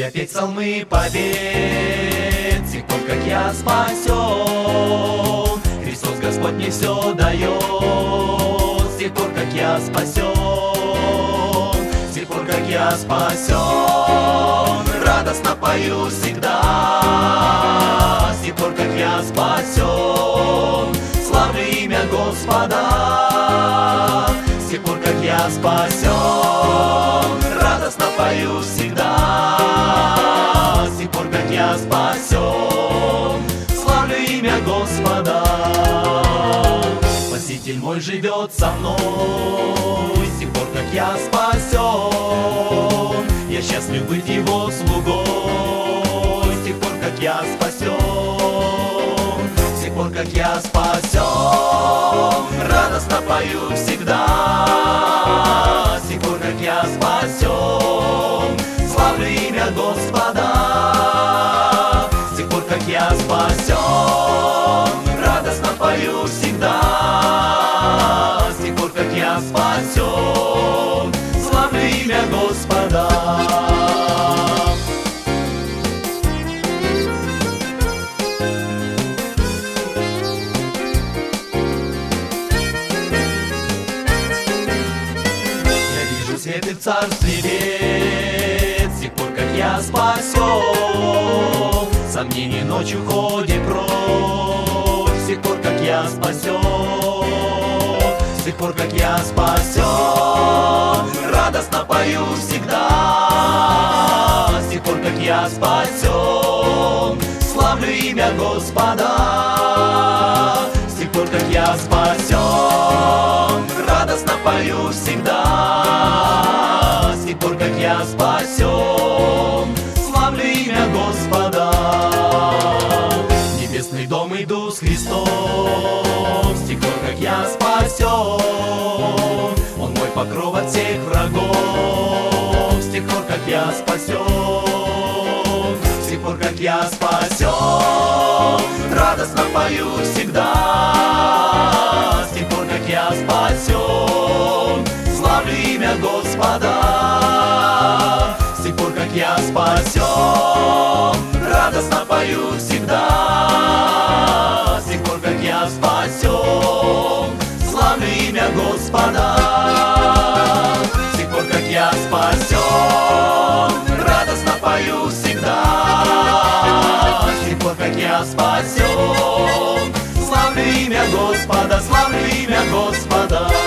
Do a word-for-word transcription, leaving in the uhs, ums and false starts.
время петь псалмы побед, с тех пор, как я спасен. Христос Господь мне все дает, с тех пор, как я спасен. С тех пор, как я спасен, радостно пою всегда. С тех пор, как я спасен, славлю имя Господа. С тех пор, как я спасен, радостно пою всегда. С тех пор, как я спасен, славлю имя Господа. Спаситель мой живет со мной, с тех пор, как я спасен. Я счастлив быть его слугой, с тех пор, как я спасен. С тех пор, как я спасен, радостно пою всегда. С тех пор, как я спасен, славлю имя Господа. С тех пор, как я спасен, радостно пою всегда. С тех пор, как я спасен, славлю имя Господа. Свет и в царстве век, с тех пор, как я спасен. Сомнений ночью ходит прочь, с тех пор, как я спасен. С тех пор, как я спасен, радостно пою всегда. С тех пор, как я спасен, славлю имя Господа. С тех пор, как я спасен, радостно пою всегда. С тех пор, как я спасен, славлю имя Господа. В небесный дом иду с Христом, с тех пор, как я спасен. Он мой покров от всех врагов, с тех пор, как я спасен. С тех пор, как я спасен, радостно пою всегда. С тех пор, как я спасен, славлю имя Господа. С тех пор, как я спасен, радостно пою всегда. С тех пор, как я спасен, славлю имя Господа. С тех пор, как я спасен, радостно пою всегда. С тех пор, как я спасен, славлю имя Господа, славлю имя Господа.